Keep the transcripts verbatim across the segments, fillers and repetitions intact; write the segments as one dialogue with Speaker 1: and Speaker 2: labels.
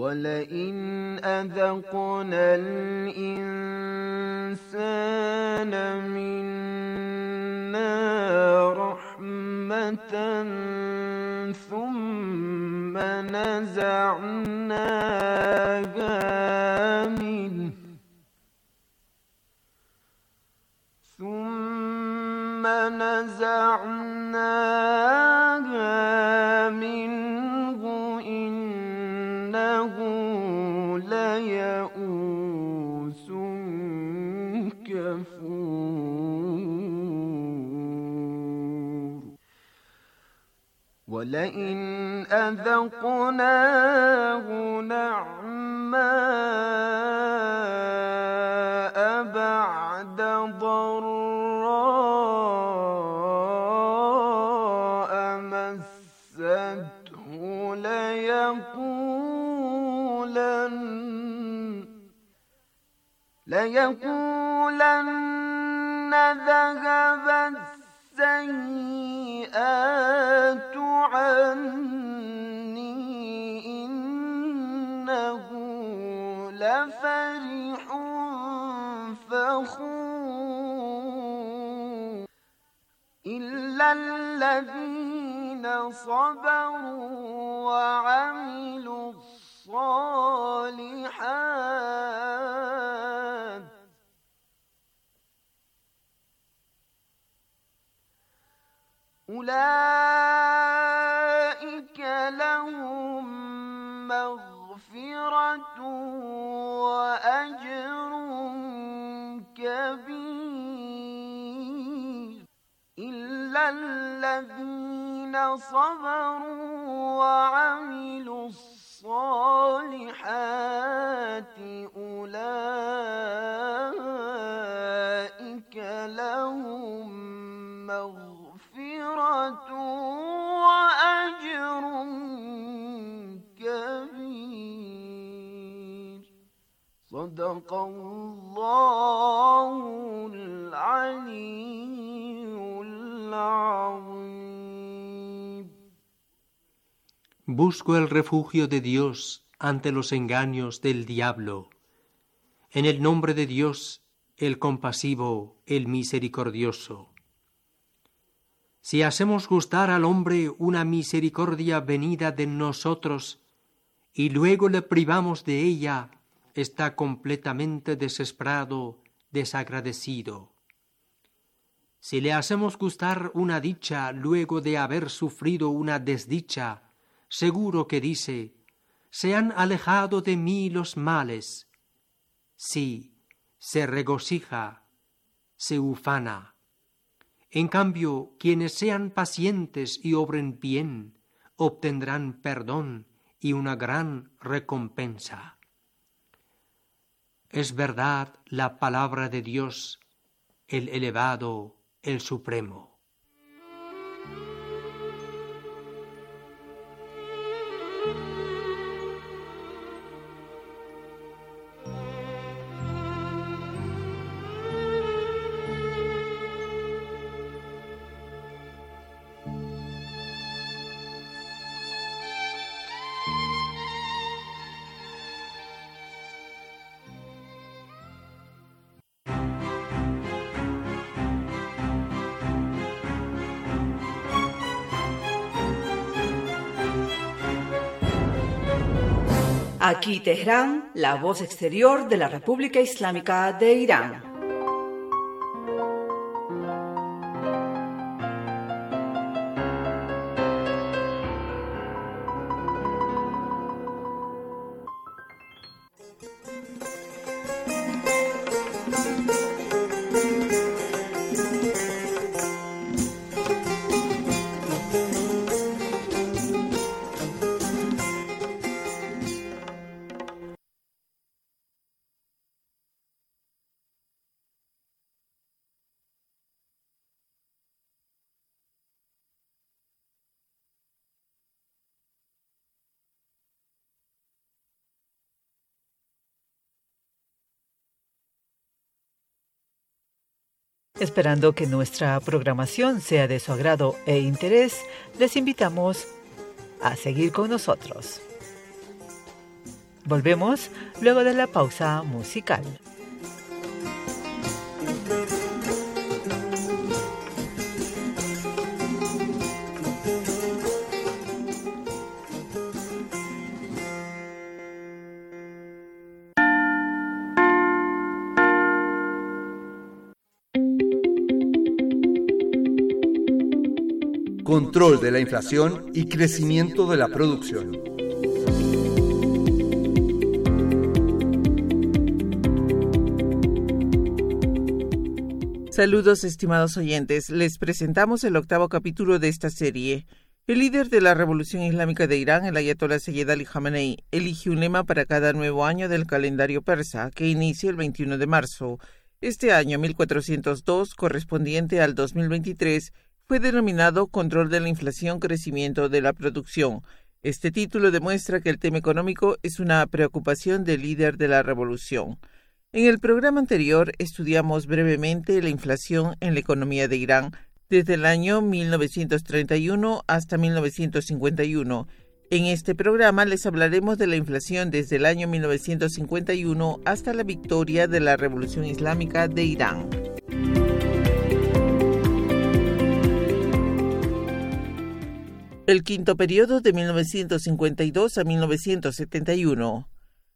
Speaker 1: ولئن أذقنا الإنسان منا رحمة ثم نزعناها منه ثم نزعناها منه إنه ليئوس كفور ولئن أذقناه نعماء بعد ضراء مسته ليقولن ليقولن ذهب السيئات عني إنه لفرح فخور إلا الذين صبروا وعملوا الصالحات أولئك لهم مغفرة وأجر كبير إلا الذين صبروا وعملوا الصالحات أولئك لهم مغفرة وأجر كبير صدق الله العلي العظيم.
Speaker 2: Busco el refugio de Dios ante los engaños del diablo. En el nombre de Dios, el compasivo, el misericordioso. Si hacemos gustar al hombre una misericordia venida de nosotros y luego le privamos de ella, está completamente desesperado, desagradecido. Si le hacemos gustar una dicha luego de haber sufrido una desdicha, seguro que dice: se han alejado de mí los males. Sí, se regocija, se ufana. En cambio, quienes sean pacientes y obren bien, obtendrán perdón y una gran recompensa. Es verdad la palabra de Dios, el elevado, el supremo.
Speaker 3: Aquí Teherán, la voz exterior de la República Islámica de Irán. Esperando que nuestra programación sea de su agrado e interés, les invitamos a seguir con nosotros.
Speaker 4: Volvemos luego de la pausa musical.
Speaker 5: Control de la inflación y crecimiento de la producción.
Speaker 6: Saludos, estimados oyentes. Les presentamos el octavo capítulo de esta serie. El líder de la Revolución Islámica de Irán, el Ayatollah Sayyid Ali Khamenei, elige un lema para cada nuevo año del calendario persa, que inicia el veintiuno de marzo. Este año, mil cuatrocientos dos, correspondiente al dos mil veintitrés, fue denominado Control de la Inflación, Crecimiento de la Producción. Este título demuestra que el tema económico es una preocupación del líder de la revolución. En el programa anterior estudiamos brevemente la inflación en la economía de Irán desde el año mil novecientos treinta y uno hasta mil novecientos cincuenta y uno. En este programa les hablaremos de la inflación desde el año mil novecientos cincuenta y uno hasta la victoria de la Revolución Islámica de Irán. El quinto periodo de mil novecientos cincuenta y dos a mil novecientos setenta y uno.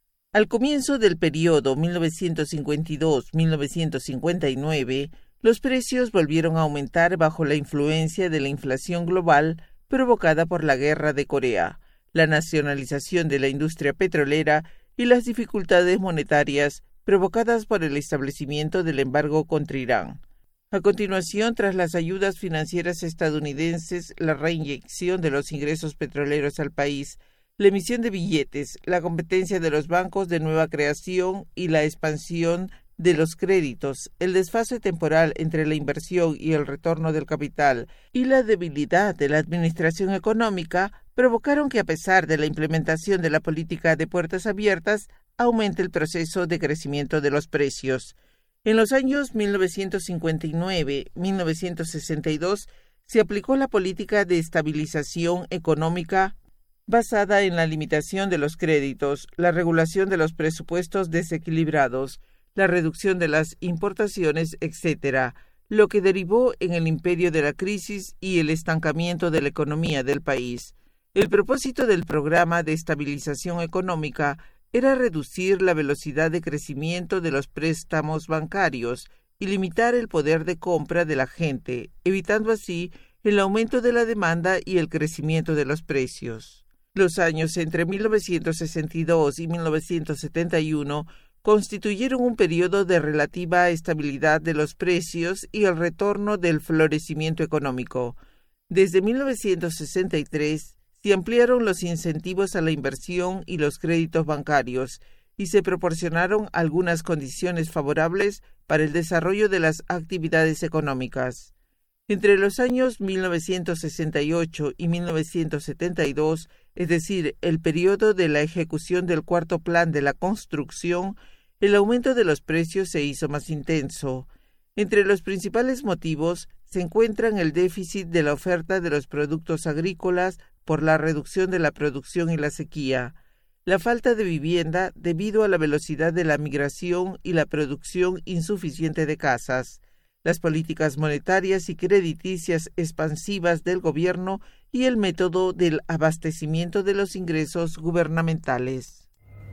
Speaker 6: Al comienzo del periodo mil novecientos cincuenta y dos a mil novecientos cincuenta y nueve, los precios volvieron a aumentar bajo la influencia de la inflación global provocada por la Guerra de Corea, la nacionalización de la industria petrolera y las dificultades monetarias provocadas por el establecimiento del embargo contra Irán. A continuación, tras las ayudas financieras estadounidenses, la reinyección de los ingresos petroleros al país, la emisión de billetes, la competencia de los bancos de nueva creación y la expansión de los créditos, el desfase temporal entre la inversión y el retorno del capital y la debilidad de la administración económica provocaron que, a pesar de la implementación de la política de puertas abiertas, aumente el proceso de crecimiento de los precios. En los años mil novecientos cincuenta y nueve a mil novecientos sesenta y dos se aplicó la política de estabilización económica basada en la limitación de los créditos, la regulación de los presupuestos desequilibrados, la reducción de las importaciones, etcétera, lo que derivó en el imperio de la crisis y el estancamiento de la economía del país. El propósito del programa de estabilización económica era reducir la velocidad de crecimiento de los préstamos bancarios y limitar el poder de compra de la gente, evitando así el aumento de la demanda y el crecimiento de los precios. Los años entre mil novecientos sesenta y dos y mil novecientos setenta y uno constituyeron un periodo de relativa estabilidad de los precios y el retorno del florecimiento económico. Desde mil novecientos sesenta y tres se ampliaron los incentivos a la inversión y los créditos bancarios y se proporcionaron algunas condiciones favorables para el desarrollo de las actividades económicas. Entre los años mil novecientos sesenta y ocho y mil novecientos setenta y dos, es decir, el periodo de la ejecución del cuarto plan de la construcción, el aumento de los precios se hizo más intenso. Entre los principales motivos se encuentran el déficit de la oferta de los productos agrícolas por la reducción de la producción y la sequía, la falta de vivienda debido a la velocidad de la migración y la producción insuficiente de casas, las políticas monetarias y crediticias expansivas del gobierno y el método del abastecimiento de los ingresos gubernamentales.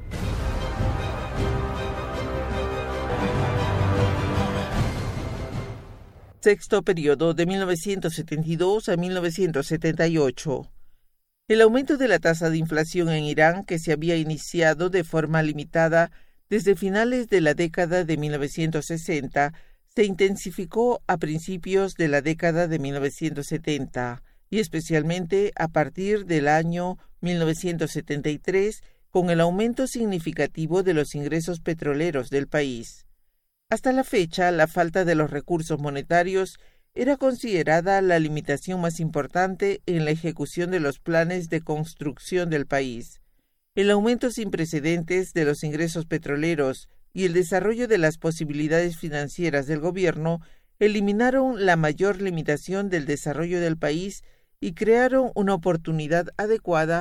Speaker 6: Sexto periodo de mil novecientos setenta y dos a mil novecientos setenta y ocho. El aumento de la tasa de inflación en Irán, que se había iniciado de forma limitada desde finales de la década de mil novecientos sesenta, se intensificó a principios de la década de mil novecientos setenta y especialmente a partir del año mil novecientos setenta y tres con el aumento significativo de los ingresos petroleros del país. Hasta la fecha, la falta de los recursos monetarios era considerada la limitación más importante en la ejecución de los planes de construcción del país. El aumento sin precedentes de los ingresos petroleros y el desarrollo de las posibilidades financieras del gobierno eliminaron la mayor limitación del desarrollo del país y crearon una oportunidad adecuada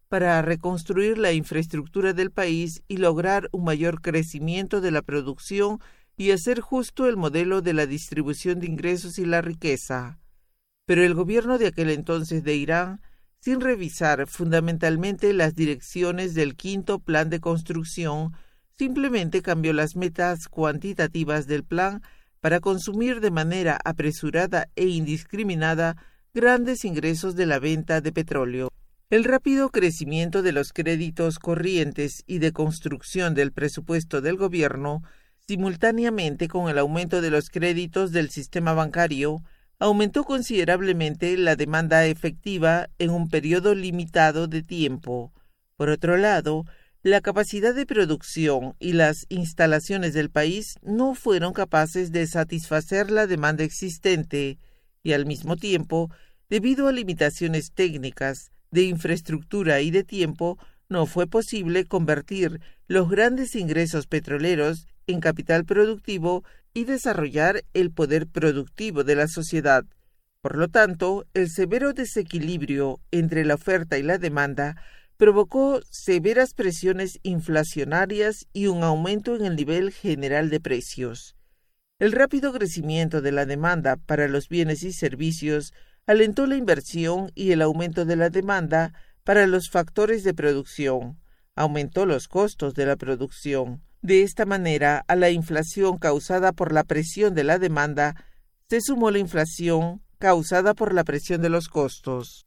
Speaker 6: para reconstruir la infraestructura del país y lograr un mayor crecimiento de la producción y hacer justo el modelo de la distribución de ingresos y la riqueza. Pero el gobierno de aquel entonces de Irán, sin revisar fundamentalmente las direcciones del quinto plan de construcción, simplemente cambió las metas cuantitativas del plan para consumir de manera apresurada e indiscriminada grandes ingresos de la venta de petróleo. El rápido crecimiento de los créditos corrientes y de construcción del presupuesto del gobierno, simultáneamente con el aumento de los créditos del sistema bancario, aumentó considerablemente la demanda efectiva en un periodo limitado de tiempo. Por otro lado, la capacidad de producción y las instalaciones del país no fueron capaces de satisfacer la demanda existente y, al mismo tiempo, debido a limitaciones técnicas, de infraestructura y de tiempo, no fue posible convertir los grandes ingresos petroleros en capital productivo y desarrollar el poder productivo de la sociedad. Por lo tanto, el severo desequilibrio entre la oferta y la demanda provocó severas presiones inflacionarias y un aumento en el nivel general de precios. El rápido crecimiento de la demanda para los bienes y servicios alentó la inversión y el aumento de la demanda para los factores de producción, aumentó los costos de la producción. De esta manera, a la inflación causada por la presión de la demanda, se sumó la inflación causada por la presión de los costos.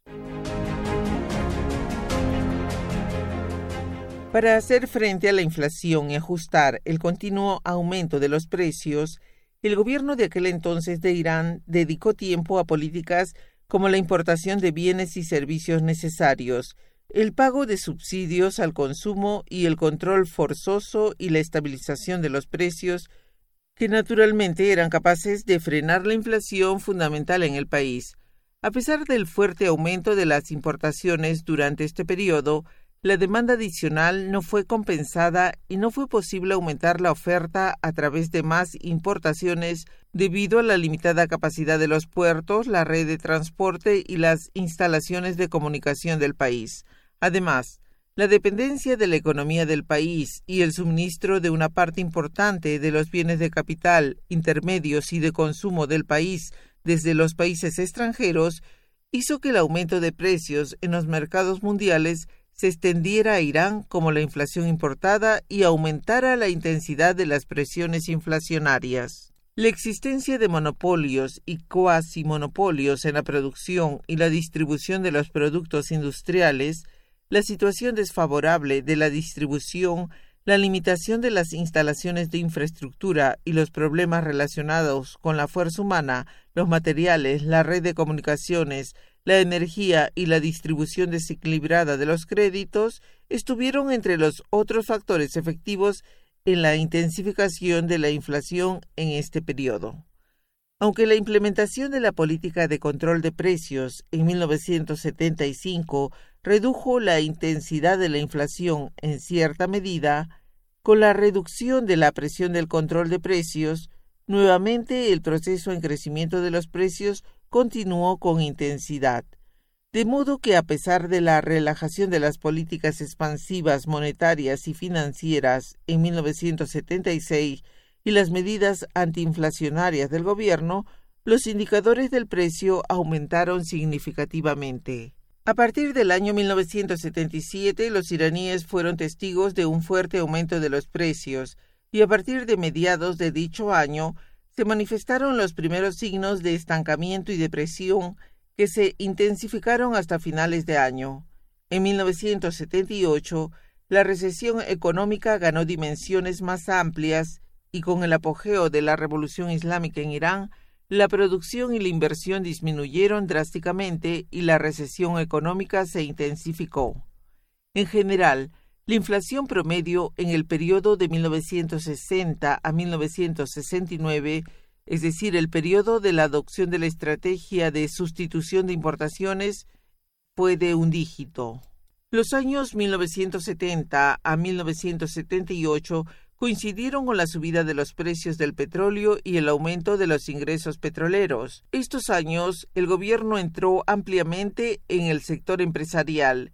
Speaker 6: Para hacer frente a la inflación y ajustar el continuo aumento de los precios, el gobierno de aquel entonces de Irán dedicó tiempo a políticas como la importación de bienes y servicios necesarios, el pago de subsidios al consumo y el control forzoso y la estabilización de los precios, que naturalmente eran capaces de frenar la inflación fundamental en el país. A pesar del fuerte aumento de las importaciones durante este periodo, la demanda adicional no fue compensada y no fue posible aumentar la oferta a través de más importaciones debido a la limitada capacidad de los puertos, la red de transporte y las instalaciones de comunicación del país. Además, la dependencia de la economía del país y el suministro de una parte importante de los bienes de capital, intermedios y de consumo del país desde los países extranjeros hizo que el aumento de precios en los mercados mundiales se extendiera a Irán como la inflación importada y aumentara la intensidad de las presiones inflacionarias. La existencia de monopolios y cuasi-monopolios en la producción y la distribución de los productos industriales, la situación desfavorable de la distribución, la limitación de las instalaciones de infraestructura y los problemas relacionados con la fuerza humana, los materiales, la red de comunicaciones, la energía y la distribución desequilibrada de los créditos estuvieron entre los otros factores efectivos en la intensificación de la inflación en este periodo. Aunque la implementación de la política de control de precios en mil novecientos setenta y cinco redujo la intensidad de la inflación en cierta medida, con la reducción de la presión del control de precios, nuevamente el proceso en crecimiento de los precios continuó con intensidad. De modo que a pesar de la relajación de las políticas expansivas monetarias y financieras en mil novecientos setenta y seis y las medidas antiinflacionarias del gobierno, los indicadores del precio aumentaron significativamente. A partir del año mil novecientos setenta y siete, los iraníes fueron testigos de un fuerte aumento de los precios, y a partir de mediados de dicho año, se manifestaron los primeros signos de estancamiento y depresión que se intensificaron hasta finales de año. En mil novecientos setenta y ocho, la recesión económica ganó dimensiones más amplias y con el apogeo de la revolución islámica en Irán, la producción y la inversión disminuyeron drásticamente y la recesión económica se intensificó. En general, la inflación promedio en el periodo de mil novecientos sesenta a mil novecientos sesenta y nueve, es decir, el periodo de la adopción de la estrategia de sustitución de importaciones, fue de un dígito. Los años mil novecientos setenta a mil novecientos setenta y ocho coincidieron con la subida de los precios del petróleo y el aumento de los ingresos petroleros. Estos años, el gobierno entró ampliamente en el sector empresarial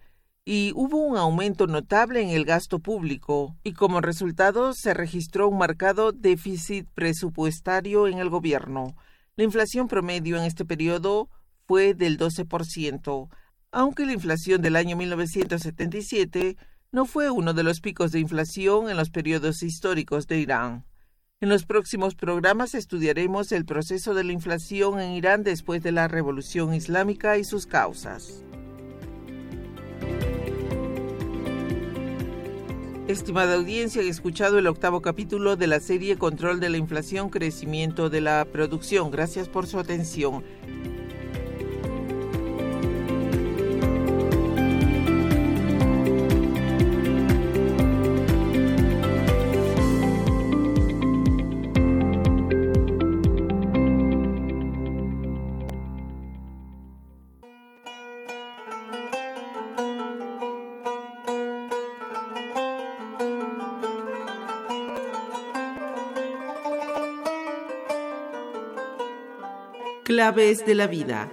Speaker 6: y hubo un aumento notable en el gasto público, y como resultado se registró un marcado déficit presupuestario en el gobierno. La inflación promedio en este periodo fue del doce por ciento, aunque la inflación del año mil novecientos setenta y siete no fue uno de los picos de inflación en los periodos históricos de Irán. En los próximos programas estudiaremos el proceso de la inflación en Irán después de la Revolución Islámica y sus causas. Estimada audiencia, han escuchado el octavo capítulo de la serie Control de la Inflación, Crecimiento de la Producción. Gracias por su atención. Claves de la vida.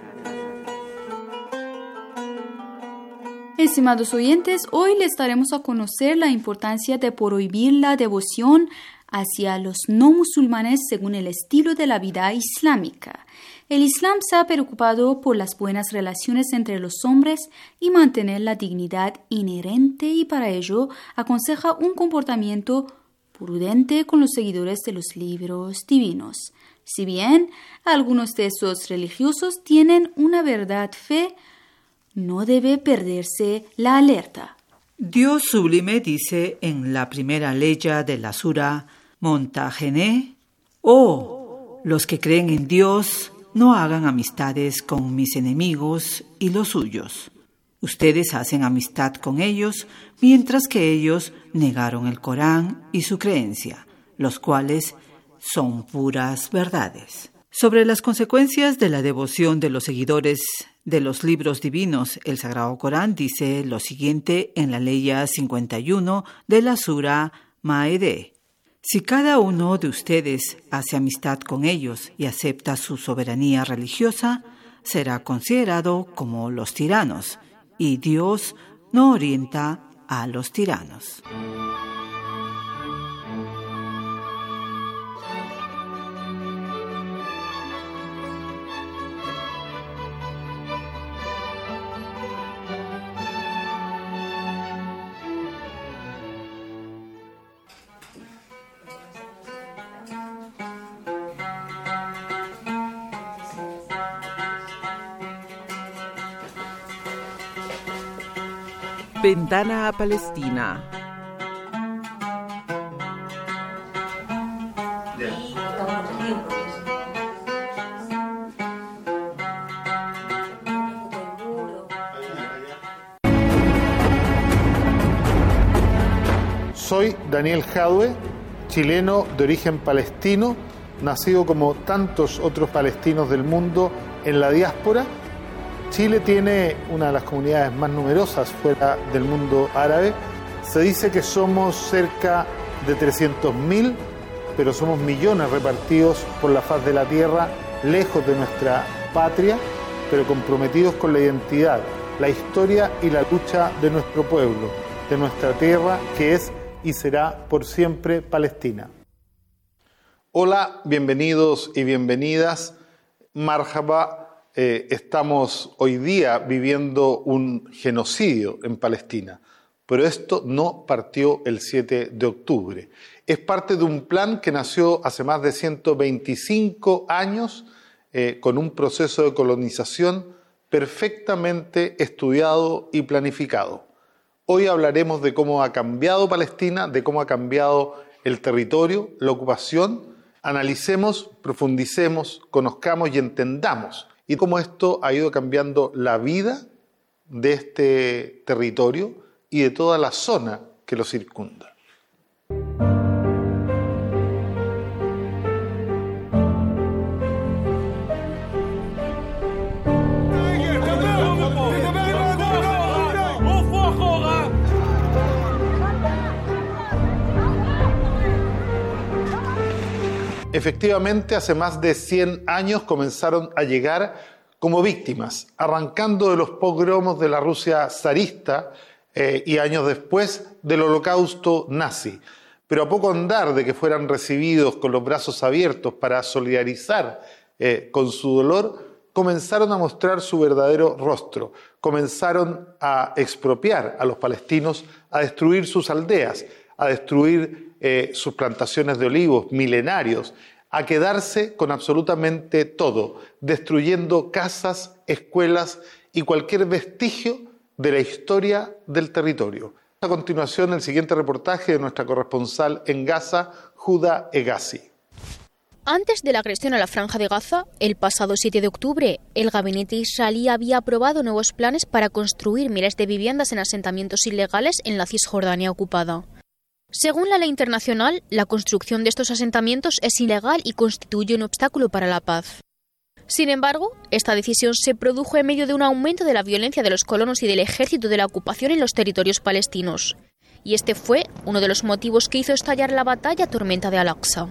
Speaker 7: Estimados oyentes, hoy les daremos a conocer la importancia de prohibir la devoción hacia los no musulmanes según el estilo de la vida islámica. El Islam se ha preocupado por las buenas relaciones entre los hombres y mantener la dignidad inherente, y para ello aconseja un comportamiento prudente con los seguidores de los libros divinos. Si bien algunos de esos religiosos tienen una verdad fe, no debe perderse la alerta.
Speaker 4: Dios sublime dice en la primera leya de la sura Montajené: «Oh, los que creen en Dios, no hagan amistades con mis enemigos y los suyos. Ustedes hacen amistad con ellos, mientras que ellos negaron el Corán y su creencia, los cuales son puras verdades». Sobre las consecuencias de la devoción de los seguidores de los libros divinos, el Sagrado Corán dice lo siguiente en la leya cincuenta y uno de la sura Maedé: «Si cada uno de ustedes hace amistad con ellos y acepta su soberanía religiosa, será considerado como los tiranos, y Dios no orienta a los tiranos».
Speaker 6: Ventana a Palestina.
Speaker 8: Soy Daniel Jadue, chileno de origen palestino, nacido como tantos otros palestinos del mundo en la diáspora. Chile tiene una de las comunidades más numerosas fuera del mundo árabe. Se dice que somos cerca de trescientos mil, pero somos millones repartidos por la faz de la tierra, lejos de nuestra patria, pero comprometidos con la identidad, la historia y la lucha de nuestro pueblo, de nuestra tierra, que es y será por siempre Palestina. Hola, bienvenidos y bienvenidas. Marhaba. Eh, estamos hoy día viviendo un genocidio en Palestina, pero esto no partió el siete de octubre. Es parte de un plan que nació hace más de ciento veinticinco años eh, con un proceso de colonización perfectamente estudiado y planificado. Hoy hablaremos de cómo ha cambiado Palestina, de cómo ha cambiado el territorio, la ocupación. Analicemos, profundicemos, conozcamos y entendamos y cómo esto ha ido cambiando la vida de este territorio y de toda la zona que lo circunda. Efectivamente, hace más de cien años comenzaron a llegar como víctimas, arrancando de los pogromos de la Rusia zarista eh, y años después del Holocausto nazi. Pero a poco andar de que fueran recibidos con los brazos abiertos para solidarizar eh, con su dolor, comenzaron a mostrar su verdadero rostro, comenzaron a expropiar a los palestinos, a destruir sus aldeas, a destruir eh, sus plantaciones de olivos milenarios, a quedarse con absolutamente todo, destruyendo casas, escuelas y cualquier vestigio de la historia del territorio. A continuación, el siguiente reportaje de nuestra corresponsal en Gaza, Huda Hegazi.
Speaker 9: Antes de la agresión a la Franja de Gaza, el pasado siete de octubre, el gabinete israelí había aprobado nuevos planes para construir miles de viviendas en asentamientos ilegales en la Cisjordania ocupada. Según la ley internacional, la construcción de estos asentamientos es ilegal y constituye un obstáculo para la paz. Sin embargo, esta decisión se produjo en medio de un aumento de la violencia de los colonos y del ejército de la ocupación en los territorios palestinos. Y este fue uno de los motivos que hizo estallar la batalla tormenta de Al-Aqsa.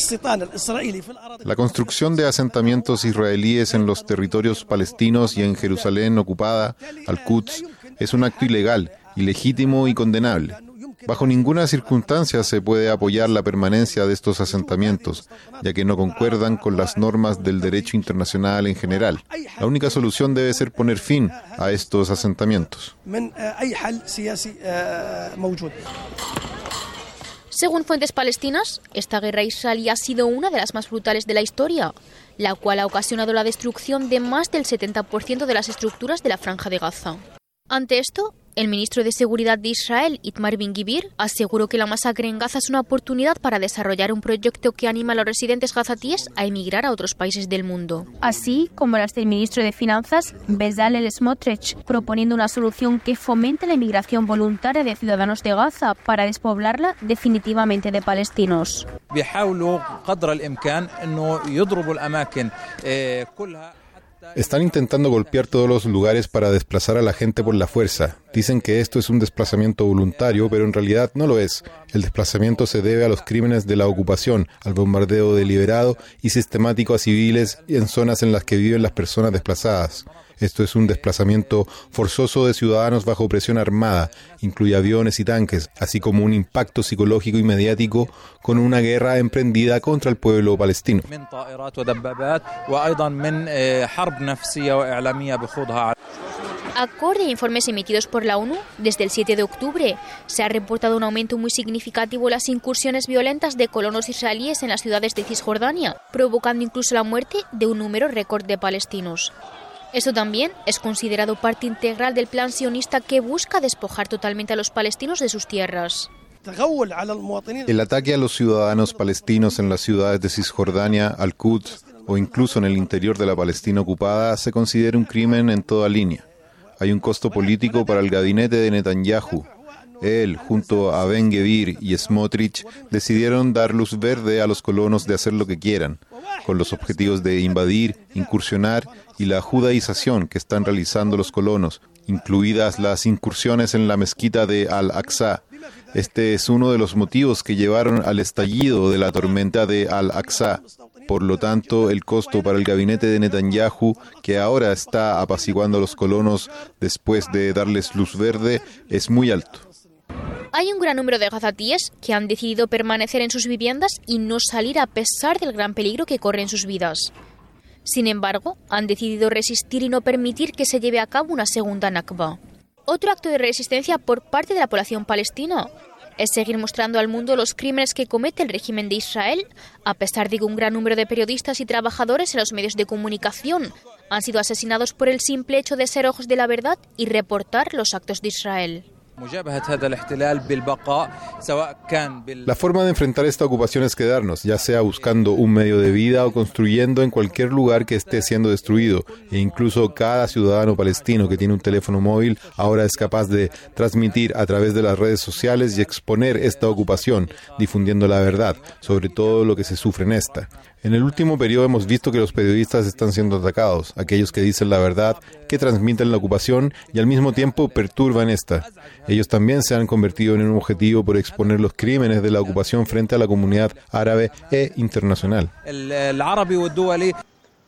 Speaker 10: La construcción de asentamientos israelíes en los territorios palestinos y en Jerusalén ocupada, Al-Quds, es un acto ilegal, ilegítimo y condenable. Bajo ninguna circunstancia se puede apoyar la permanencia de estos asentamientos, ya que no concuerdan con las normas del derecho internacional en general. La única solución debe ser poner fin a estos asentamientos.
Speaker 9: Según fuentes palestinas, esta guerra israelí ha sido una de las más brutales de la historia, la cual ha ocasionado la destrucción de más del setenta por ciento de las estructuras de la Franja de Gaza. Ante esto, el ministro de Seguridad de Israel, Itamar Ben-Gvir, aseguró que la masacre en Gaza es una oportunidad para desarrollar un proyecto que anima a los residentes gazatíes a emigrar a otros países del mundo.
Speaker 11: Así como las del ministro de Finanzas, Bezalel Smotrich, proponiendo una solución que fomente la emigración voluntaria de ciudadanos de Gaza para despoblarla definitivamente de palestinos.
Speaker 10: Están intentando golpear todos los lugares para desplazar a la gente por la fuerza. Dicen que esto es un desplazamiento voluntario, pero en realidad no lo es. El desplazamiento se debe a los crímenes de la ocupación, al bombardeo deliberado y sistemático a civiles en zonas en las que viven las personas desplazadas. Esto es un desplazamiento forzoso de ciudadanos bajo presión armada, incluye aviones y tanques, así como un impacto psicológico y mediático con una guerra emprendida contra el pueblo palestino.
Speaker 9: Acorde a informes emitidos por la ONU, desde el siete de octubre se ha reportado un aumento muy significativo en las incursiones violentas de colonos israelíes en las ciudades de Cisjordania, provocando incluso la muerte de un número récord de palestinos. Esto también es considerado parte integral del plan sionista que busca despojar totalmente a los palestinos de sus tierras.
Speaker 10: El ataque a los ciudadanos palestinos en las ciudades de Cisjordania, Al-Quds o incluso en el interior de la Palestina ocupada se considera un crimen en toda línea. Hay un costo político para el gabinete de Netanyahu. Él, junto a Ben-Gvir y Smotrich, decidieron dar luz verde a los colonos de hacer lo que quieran, con los objetivos de invadir, incursionar y la judaización que están realizando los colonos, incluidas las incursiones en la mezquita de Al-Aqsa. Este es uno de los motivos que llevaron al estallido de la tormenta de Al-Aqsa. Por lo tanto, el costo para el gabinete de Netanyahu, que ahora está apaciguando a los colonos después de darles luz verde, es muy alto.
Speaker 9: Hay un gran número de gazatíes que han decidido permanecer en sus viviendas y no salir a pesar del gran peligro que corren sus vidas. Sin embargo, han decidido resistir y no permitir que se lleve a cabo una segunda Nakba. Otro acto de resistencia por parte de la población palestina es seguir mostrando al mundo los crímenes que comete el régimen de Israel, a pesar de que un gran número de periodistas y trabajadores en los medios de comunicación han sido asesinados por el simple hecho de ser ojos de la verdad y reportar los actos de Israel.
Speaker 10: La forma de enfrentar esta ocupación es quedarnos, ya sea buscando un medio de vida o construyendo en cualquier lugar que esté siendo destruido. E incluso cada ciudadano palestino que tiene un teléfono móvil ahora es capaz de transmitir a través de las redes sociales y exponer esta ocupación, difundiendo la verdad sobre todo lo que se sufre en esta. En el último periodo hemos visto que los periodistas están siendo atacados, aquellos que dicen la verdad, que transmiten la ocupación y al mismo tiempo perturban esta. Ellos también se han convertido en un objetivo por exponer los crímenes de la ocupación frente a la comunidad árabe e internacional.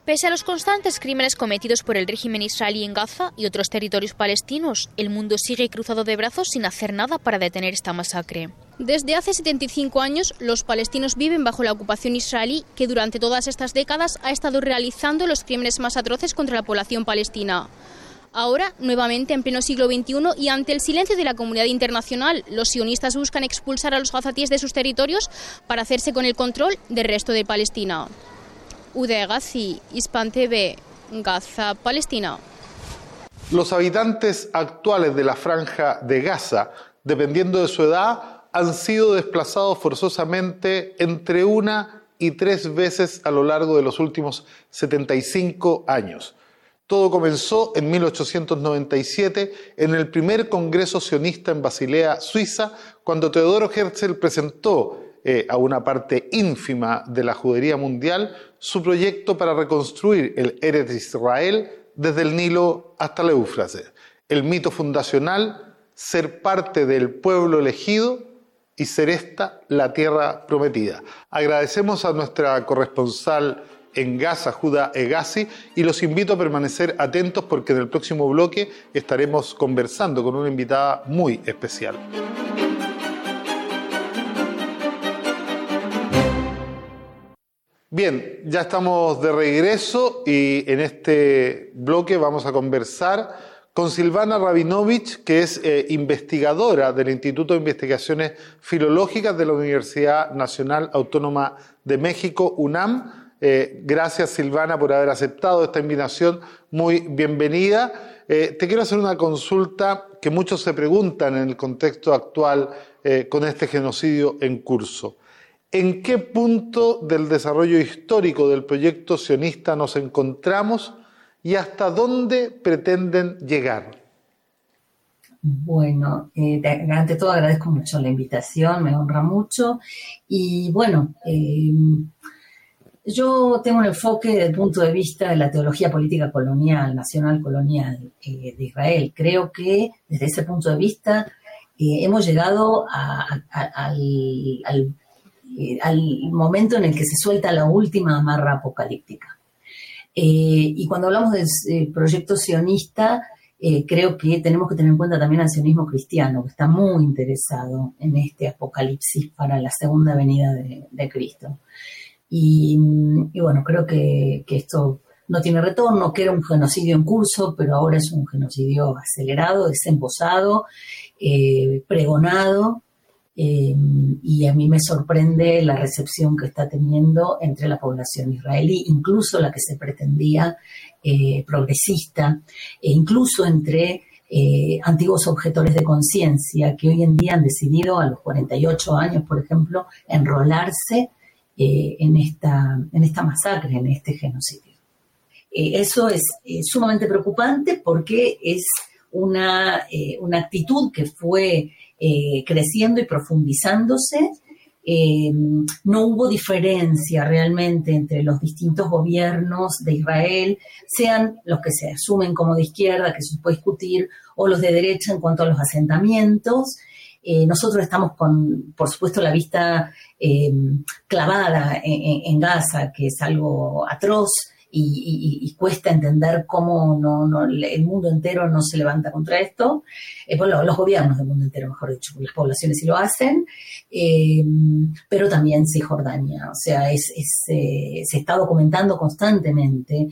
Speaker 9: Pese a los constantes crímenes cometidos por el régimen israelí en Gaza y otros territorios palestinos, el mundo sigue cruzado de brazos sin hacer nada para detener esta masacre. Desde hace setenta y cinco años, los palestinos viven bajo la ocupación israelí, que durante todas estas décadas ha estado realizando los crímenes más atroces contra la población palestina. Ahora, nuevamente en pleno siglo veintiuno y ante el silencio de la comunidad internacional, los sionistas buscan expulsar a los gazatíes de sus territorios para hacerse con el control del resto de Palestina. Uday Ghazi, Hispan T V, Gaza, Palestina.
Speaker 8: Los habitantes actuales de la Franja de Gaza, dependiendo de su edad, han sido desplazados forzosamente entre una y tres veces a lo largo de los últimos setenta y cinco años. Todo comenzó en mil ochocientos noventa y siete en el primer Congreso Sionista en Basilea, Suiza, cuando Teodoro Herzl presentó eh, a una parte ínfima de la judería mundial su proyecto para reconstruir el Eretz Israel desde el Nilo hasta el Éufrates. El mito fundacional, ser parte del pueblo elegido y ser esta la tierra prometida. Agradecemos a nuestra corresponsal en Gaza, Judá Hegazi, y los invito a permanecer atentos porque en el próximo bloque estaremos conversando con una invitada muy especial. Bien, ya estamos de regreso y en este bloque vamos a conversar con Silvana Rabinovich, que es eh, investigadora del Instituto de Investigaciones Filológicas de la Universidad Nacional Autónoma de México, UNAM. Eh, gracias, Silvana, por haber aceptado esta invitación. Muy bienvenida. Eh, te quiero hacer una consulta que muchos se preguntan en el contexto actual eh, con este genocidio en curso. ¿En qué punto del desarrollo histórico del proyecto sionista nos encontramos y hasta dónde pretenden llegar?
Speaker 12: Bueno, eh, ante todo agradezco mucho la invitación, me honra mucho. Y bueno, eh, yo tengo un enfoque desde el punto de vista de la teología política colonial, nacional colonial eh, de Israel. Creo que desde ese punto de vista eh, hemos llegado a, a, al, al, eh, al momento en el que se suelta la última amarra apocalíptica. Eh, y cuando hablamos del eh, proyecto sionista, eh, creo que tenemos que tener en cuenta también al sionismo cristiano, que está muy interesado en este apocalipsis para la segunda venida de, de Cristo. Y, y bueno, creo que, que esto no tiene retorno, que era un genocidio en curso, pero ahora es un genocidio acelerado, desembosado, eh, pregonado, eh, y a mí me sorprende la recepción que está teniendo entre la población israelí, incluso la que se pretendía eh, progresista, e incluso entre eh, antiguos objetores de conciencia que hoy en día han decidido a los cuarenta y ocho años, por ejemplo, enrolarse Eh, en, esta, en esta masacre, en este genocidio. Eh, eso es eh, sumamente preocupante porque es una, eh, una actitud que fue eh, creciendo y profundizándose. Eh, no hubo diferencia realmente entre los distintos gobiernos de Israel, sean los que se asumen como de izquierda, que se puede discutir, o los de derecha en cuanto a los asentamientos. Eh, nosotros estamos con, por supuesto, la vista eh, clavada en, en Gaza, que es algo atroz y, y, y cuesta entender cómo no, no, el mundo entero no se levanta contra esto. Eh, bueno, los gobiernos del mundo entero, mejor dicho, las poblaciones sí lo hacen, eh, pero también Cisjordania. O sea, es, es, eh, se está documentando constantemente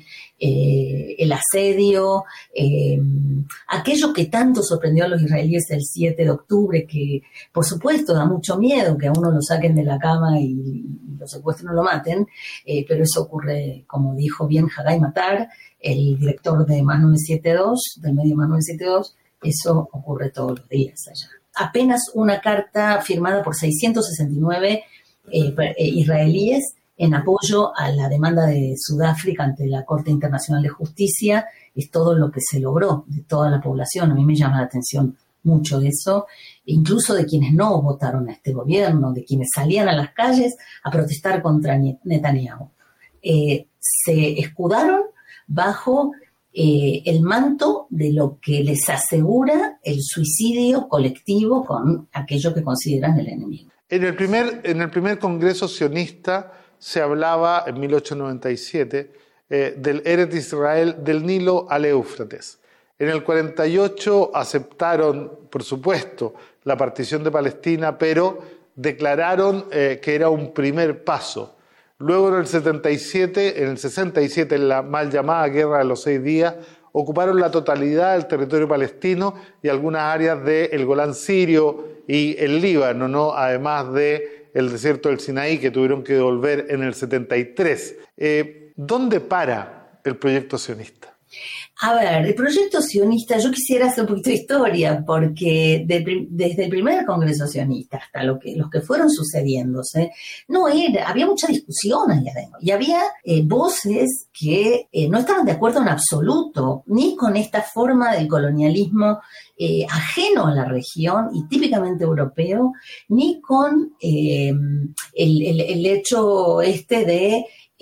Speaker 12: eh, el asedio, eh, aquello que tanto sorprendió a los israelíes el siete de octubre, que por supuesto da mucho miedo que a uno lo saquen de la cama y, y lo secuestren o lo maten, eh, pero eso ocurre, como dijo bien Hagai Matar, el director de Más novecientos setenta y dos, del medio Más novecientos setenta y dos, eso ocurre todos los días allá. Apenas una carta firmada por seiscientos sesenta y nueve eh, israelíes en apoyo a la demanda de Sudáfrica ante la Corte Internacional de Justicia es todo lo que se logró de toda la población. A mí me llama la atención mucho eso, incluso de quienes no votaron a este gobierno, de quienes salían a las calles a protestar contra Netanyahu. Eh, se escudaron bajo eh, el manto de lo que les asegura el suicidio colectivo con aquello que consideran el enemigo.
Speaker 8: En el primer, en el primer Congreso sionista se hablaba, en mil ochocientos noventa y siete, eh, del Eretz Israel del Nilo al Éufrates. En el cuarenta y ocho aceptaron, por supuesto, la partición de Palestina, pero declararon eh, que era un primer paso. Luego en el setenta y siete, en el sesenta y siete, en la mal llamada Guerra de los Seis Días, ocuparon la totalidad del territorio palestino y algunas áreas del Golán sirio y el Líbano, ¿no? Además del desierto del Sinaí, que tuvieron que devolver en el setenta y tres. Eh, ¿Dónde para el proyecto sionista?
Speaker 12: A ver, el proyecto sionista, yo quisiera hacer un poquito de historia, porque de, desde el primer Congreso sionista hasta lo que, los que fueron sucediéndose, no era, había mucha discusión allá adentro, y había eh, voces que eh, no estaban de acuerdo en absoluto, ni con esta forma del colonialismo eh, ajeno a la región y típicamente europeo, ni con eh, el, el, el hecho este de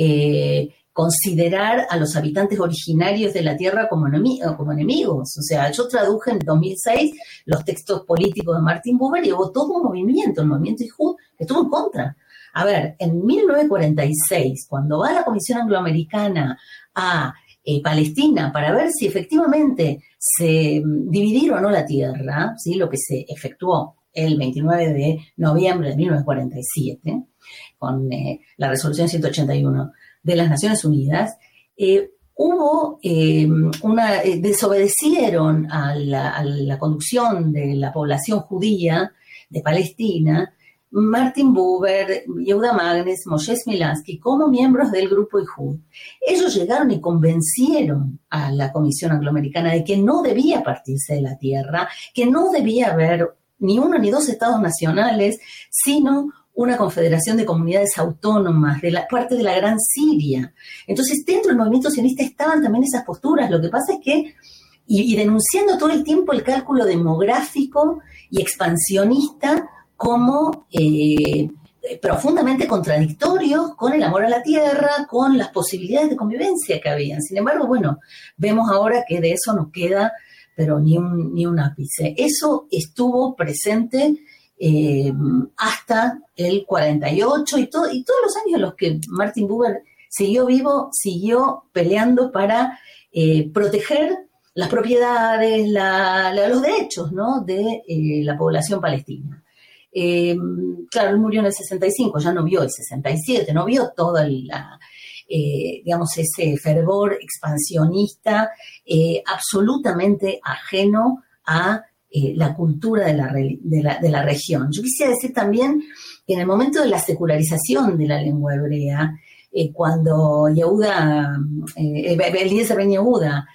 Speaker 12: Eh, considerar a los habitantes originarios de la tierra como, enemi- como enemigos. O sea, yo traduje en dos mil seis los textos políticos de Martin Buber y hubo todo un movimiento, el movimiento Ihud, que estuvo en contra. A ver, en mil novecientos cuarenta y seis, cuando va la Comisión Angloamericana a eh, Palestina para ver si efectivamente se dividir o no la tierra, ¿sí? Lo que se efectuó el veintinueve de noviembre de mil novecientos cuarenta y siete, con eh, la resolución ciento ochenta y uno de las Naciones Unidas, eh, hubo eh, una, eh, desobedecieron a la, a la conducción de la población judía de Palestina, Martin Buber, Yehuda Magnes, Moshe Smilansky, como miembros del grupo Ihud. Ellos llegaron y convencieron a la Comisión Angloamericana de que no debía partirse de la tierra, que no debía haber ni uno ni dos estados nacionales, sino una confederación de comunidades autónomas de la parte de la Gran Siria. Entonces, dentro del movimiento sionista estaban también esas posturas. Lo que pasa es que, y, y denunciando todo el tiempo el cálculo demográfico y expansionista como eh, profundamente contradictorios con el amor a la tierra, con las posibilidades de convivencia que habían. Sin embargo, bueno, vemos ahora que de eso no queda, pero ni un, ni un ápice. Eso estuvo presente Eh, hasta el cuarenta y ocho y, todo, y todos los años en los que Martin Buber siguió vivo, siguió peleando para eh, proteger las propiedades, la, la, los derechos, ¿no? de eh, la población palestina. Eh, claro, él murió en el sesenta y cinco, ya no vio el sesenta y siete, no vio todo el, la, eh, digamos, ese fervor expansionista eh, absolutamente ajeno a Eh, la cultura de la, de, la, de la región. Yo quisiera decir también que en el momento de la secularización de la lengua hebrea, eh, cuando Yehuda, eh, Eliezer ben Yehuda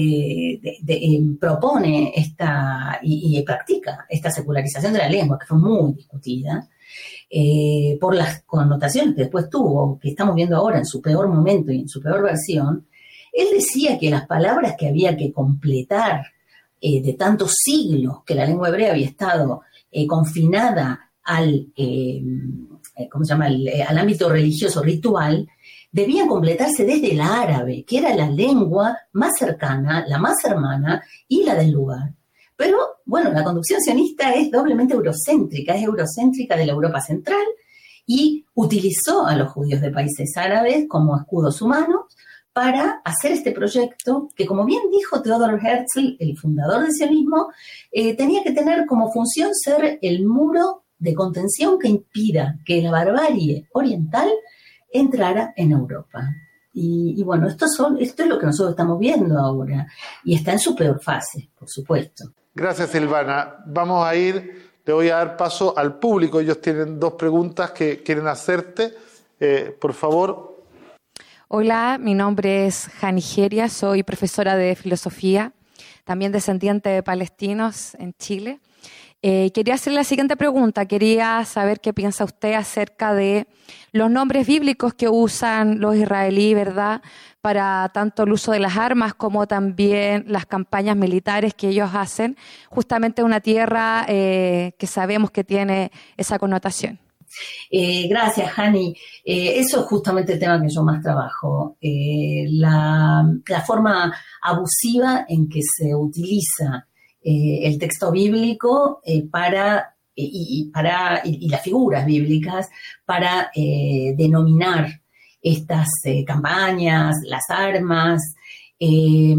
Speaker 12: eh, de, de, eh, propone esta y, y practica esta secularización de la lengua, que fue muy discutida, eh, por las connotaciones que después tuvo, que estamos viendo ahora en su peor momento y en su peor versión, él decía que las palabras que había que completar Eh, de tantos siglos que la lengua hebrea había estado eh, confinada al, eh, ¿cómo se llama? Al, eh, al ámbito religioso ritual, debían completarse desde el árabe, que era la lengua más cercana, la más hermana y la del lugar. Pero, bueno, la conducción sionista es doblemente eurocéntrica, es eurocéntrica de la Europa central y utilizó a los judíos de países árabes como escudos humanos para hacer este proyecto que, como bien dijo Theodor Herzl, el fundador del sionismo, eh, tenía que tener como función ser el muro de contención que impida que la barbarie oriental entrara en Europa. Y, y bueno, esto, son, esto es lo que nosotros estamos viendo ahora, y está en su peor fase, por supuesto.
Speaker 8: Gracias, Silvana. Vamos a ir, te voy a dar paso al público. Ellos tienen dos preguntas que quieren hacerte. Eh, por favor.
Speaker 13: Hola, mi nombre es Janigeria, soy profesora de filosofía, también descendiente de palestinos en Chile. Eh, quería hacerle la siguiente pregunta, quería saber qué piensa usted acerca de los nombres bíblicos que usan los israelíes, ¿verdad?, para tanto el uso de las armas como también las campañas militares que ellos hacen, justamente una tierra eh, que sabemos que tiene esa connotación.
Speaker 12: Eh, gracias, Jani. Eh, eso es justamente el tema que yo más trabajo. Eh, la, la forma abusiva en que se utiliza eh, el texto bíblico eh, para, y, y, para, y, y las figuras bíblicas para eh, denominar estas eh, campañas, las armas, eh,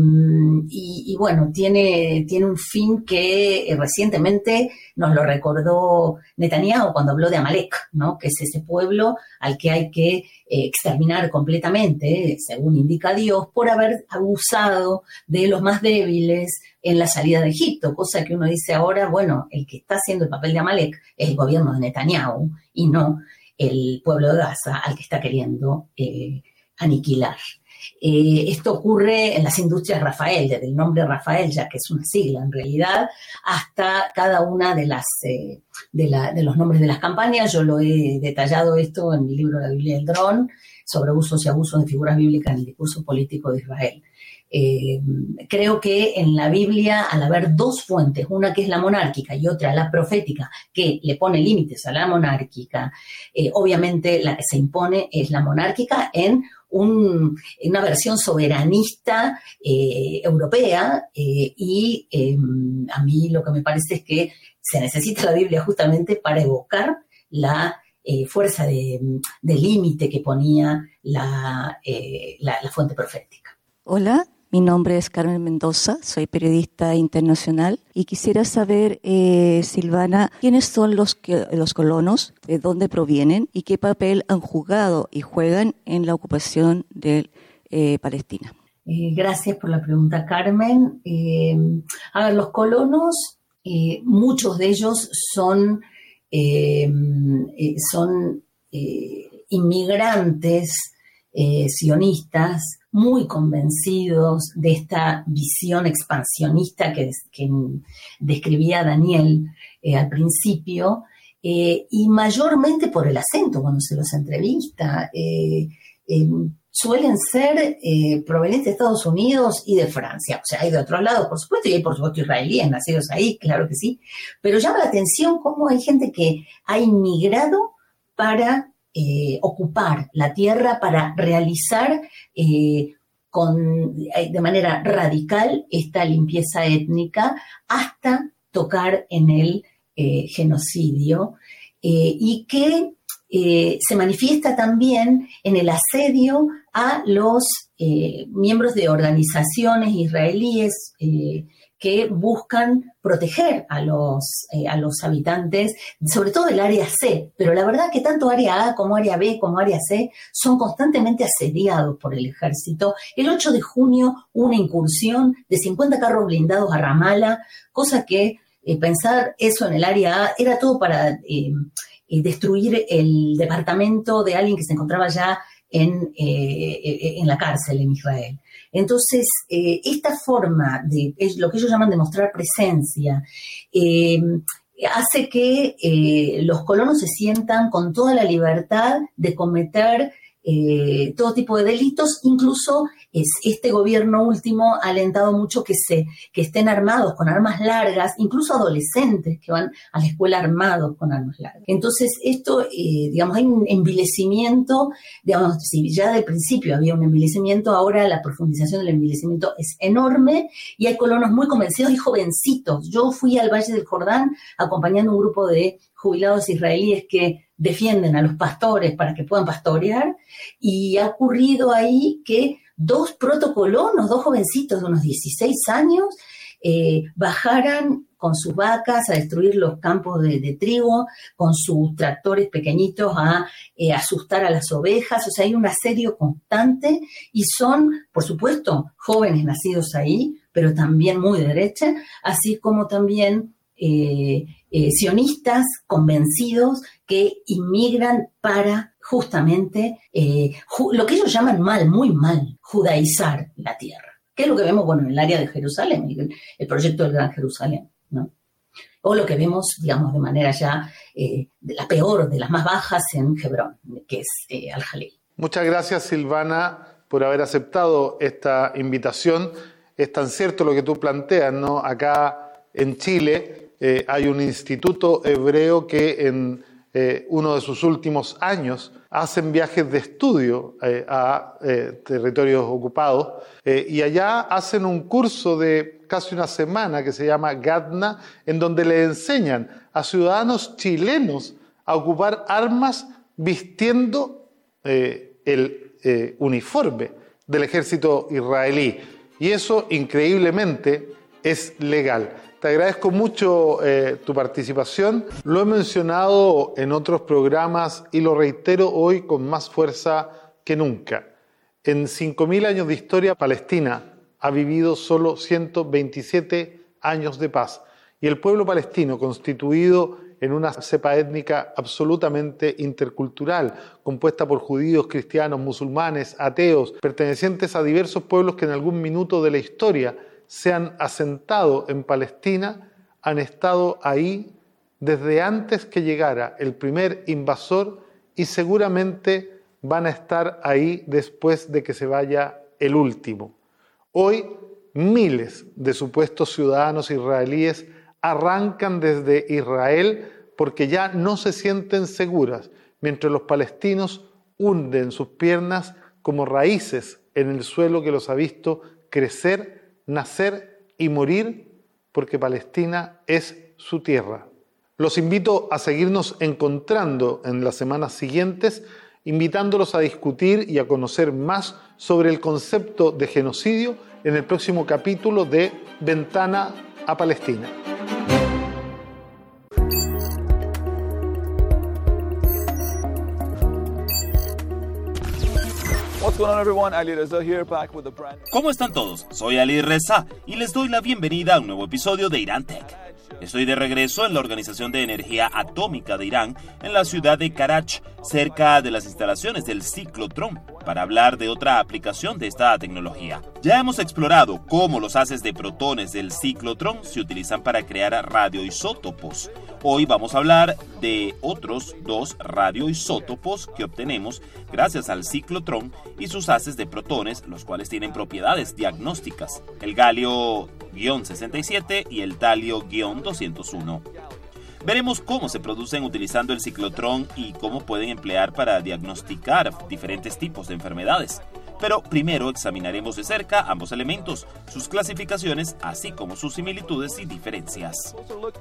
Speaker 12: y, y bueno, tiene, tiene un fin que eh, recientemente nos lo recordó Netanyahu cuando habló de Amalek, ¿no? Que es ese pueblo al que hay que eh, exterminar completamente, según indica Dios, por haber abusado de los más débiles en la salida de Egipto, cosa que uno dice ahora, bueno, el que está haciendo el papel de Amalek es el gobierno de Netanyahu y no el pueblo de Gaza al que está queriendo eh, aniquilar. Eh, esto ocurre en las industrias Rafael, desde el nombre Rafael, ya que es una sigla en realidad, hasta cada una de las eh, de, la, de los nombres de las campañas. Yo lo he detallado esto en mi libro La Biblia del Dron, sobre usos y abusos de figuras bíblicas en el discurso político de Israel. Eh, creo que en la Biblia, al haber dos fuentes, una que es la monárquica y otra la profética, que le pone límites a la monárquica, eh, obviamente la que se impone es la monárquica en un, una versión soberanista eh, europea, eh, y eh, a mí lo que me parece es que se necesita la Biblia justamente para evocar la eh, fuerza de, de límite que ponía la, eh, la, la fuente profética.
Speaker 14: Hola. Mi nombre es Carmen Mendoza, soy periodista internacional y quisiera saber, eh, Silvana, quiénes son los, que, los colonos, de dónde provienen y qué papel han jugado y juegan en la ocupación de eh, Palestina.
Speaker 12: Eh, gracias por la pregunta, Carmen. Eh, a ver, los colonos, eh, muchos de ellos son, eh, eh, son eh, inmigrantes eh, sionistas, muy convencidos de esta visión expansionista que, que describía Daniel eh, al principio, eh, y mayormente por el acento cuando se los entrevista. Eh, eh, suelen ser eh, provenientes de Estados Unidos y de Francia. O sea, hay de otros lados, por supuesto, y hay, por supuesto, israelíes nacidos ahí, claro que sí. Pero llama la atención cómo hay gente que ha inmigrado para Eh, ocupar la tierra, para realizar eh, con, de manera radical esta limpieza étnica hasta tocar en el eh, genocidio, eh, y que eh, se manifiesta también en el asedio a los eh, miembros de organizaciones israelíes eh, que buscan proteger a los, eh, a los habitantes, sobre todo del área C, pero la verdad que tanto área A como área B como área C son constantemente asediados por el ejército. El ocho de junio hubo una incursión de cincuenta carros blindados a Ramallah, cosa que eh, pensar eso en el área A era todo para eh, eh, destruir el departamento de alguien que se encontraba ya en, eh, en la cárcel en Israel. Entonces, eh, esta forma de es lo que ellos llaman de mostrar presencia, eh, hace que eh, los colonos se sientan con toda la libertad de cometer eh, todo tipo de delitos. Incluso es, este gobierno último ha alentado mucho que, se, que estén armados con armas largas, incluso adolescentes que van a la escuela armados con armas largas. Entonces, esto, eh, digamos, hay un envilecimiento, digamos, si ya del principio había un envilecimiento, ahora la profundización del envilecimiento es enorme y hay colonos muy convencidos y jovencitos. Yo fui al Valle del Jordán acompañando un grupo de jubilados israelíes que defienden a los pastores para que puedan pastorear, y ha ocurrido ahí que dos protocolonos, dos jovencitos de unos dieciséis años, eh, bajaran con sus vacas a destruir los campos de, de trigo, con sus tractores pequeñitos a eh, asustar a las ovejas. O sea, hay un asedio constante y son, por supuesto, jóvenes nacidos ahí, pero también muy de derecha, así como también eh, eh, sionistas convencidos que inmigran para justamente eh, ju- lo que ellos llaman mal, muy mal, judaizar la tierra. ¿Qué es lo que vemos? Bueno, en el área de Jerusalén, el, el proyecto del Gran Jerusalén, ¿no? O lo que vemos, digamos, de manera ya eh, de la peor, de las más bajas en Hebrón, que es eh, Al-Jalil.
Speaker 8: Muchas gracias, Silvana, por haber aceptado esta invitación. Es tan cierto lo que tú planteas, ¿no? Acá en Chile eh, hay un instituto hebreo que en eh, uno de sus últimos años hacen viajes de estudio eh, a eh, territorios ocupados eh, y allá hacen un curso de casi una semana que se llama Gadna, en donde le enseñan a ciudadanos chilenos a ocupar armas vistiendo eh, el eh, uniforme del ejército israelí. Y eso, increíblemente, es legal. Te agradezco mucho eh, tu participación. Lo he mencionado en otros programas y lo reitero hoy con más fuerza que nunca. En cinco mil años de historia, Palestina ha vivido solo ciento veintisiete años de paz. Y el pueblo palestino, constituido en una cepa étnica absolutamente intercultural, compuesta por judíos, cristianos, musulmanes, ateos, pertenecientes a diversos pueblos que en algún minuto de la historia se han asentado en Palestina, han estado ahí desde antes que llegara el primer invasor y seguramente van a estar ahí después de que se vaya el último. Hoy, miles de supuestos ciudadanos israelíes arrancan desde Israel porque ya no se sienten seguras, mientras los palestinos hunden sus piernas como raíces en el suelo que los ha visto crecer, nacer y morir, porque Palestina es su tierra. Los invito a seguirnos encontrando en las semanas siguientes, invitándolos a discutir y a conocer más sobre el concepto de genocidio en el próximo capítulo de Ventana a Palestina.
Speaker 15: ¿Cómo están todos? Soy Ali Reza y les doy la bienvenida a un nuevo episodio de Irán Tech. Estoy de regreso en la Organización de Energía Atómica de Irán, en la ciudad de Karach, cerca de las instalaciones del ciclotrón, para hablar de otra aplicación de esta tecnología. Ya hemos explorado cómo los haces de protones del ciclotrón se utilizan para crear radioisótopos. Hoy vamos a hablar de otros dos radioisótopos que obtenemos gracias al ciclotrón y sus haces de protones, los cuales tienen propiedades diagnósticas, el galio sesenta y siete y el talio doscientos uno. Veremos cómo se producen utilizando el ciclotrón y cómo pueden emplear para diagnosticar diferentes tipos de enfermedades. Pero primero examinaremos de cerca ambos elementos, sus clasificaciones, así como sus similitudes y diferencias.